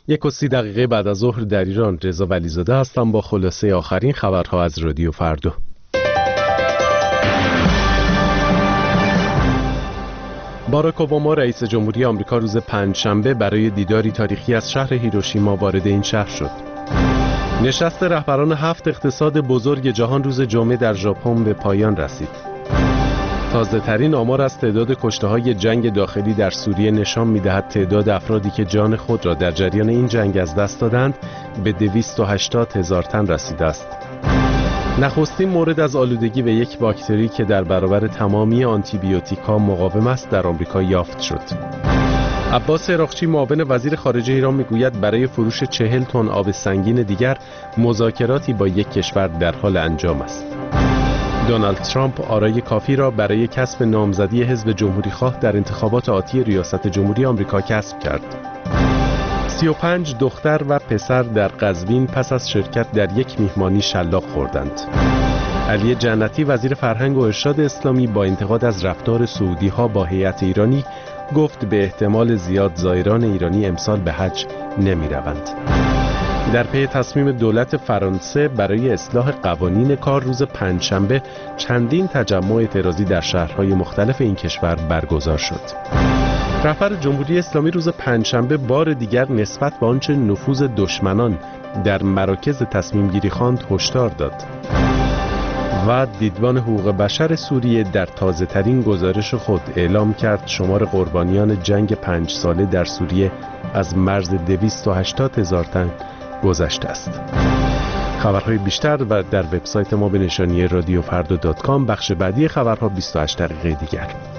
1:30 بعد از ظهر در ایران. رضا ولیزاده هستم با خلاصه آخرین خبرها از رادیو فردا. باراک اوباما رئیس جمهوری آمریکا روز پنجشنبه برای دیداری تاریخی از شهر هیروشیما وارد این شهر شد. نشست رهبران 7 اقتصاد بزرگ جهان روز جمعه در ژاپن به پایان رسید. تازه ترین آمار از تعداد کشته‌های جنگ داخلی در سوریه نشان می‌دهد تعداد افرادی که جان خود را در جریان این جنگ از دست دادند به 280,000 تن رسیده است. نخستین مورد از آلودگی به یک باکتری که در برابر تمامی آنتیبیوتیک‌ها مقاوم است در آمریکا یافت شد. عباس عراقچی معاون وزیر خارجه ایران میگوید برای فروش 40 تن آب سنگین دیگر مذاکراتی با یک کشور در حال انجام است. دونالد ترامپ آرای کافی را برای کسب نامزدی حزب جمهوری‌خواه در انتخابات آتی ریاست جمهوری آمریکا کسب کرد. 35 دختر و پسر در قزوین پس از شرکت در یک میهمانی شلاق خوردند. علی جنتی وزیر فرهنگ و ارشاد اسلامی با انتقاد از رفتار سعودی‌ها با هیئت ایرانی گفت به احتمال زیاد زائران ایرانی امسال به حج نمی‌روند. در پی تصمیم دولت فرانسه برای اصلاح قوانین کار روز پنجشنبه چندین تجمع اعتراضی در شهرهای مختلف این کشور برگزار شد. رهبر جمهوری اسلامی روز پنجشنبه بار دیگر نسبت به آنچه نفوذ دشمنان در مراکز تصمیم گیری خواند هشدار داد. و دیدبان حقوق بشر سوریه در تازه ترین گزارش خود اعلام کرد شمار قربانیان جنگ 5 ساله در سوریه از مرز 280,000 تن گذشته است. خبرهای بیشتر و در وبسایت ما به نشانی رادیوفردا.com. بخش بعدی خبرها 28 دقیقه دیگر.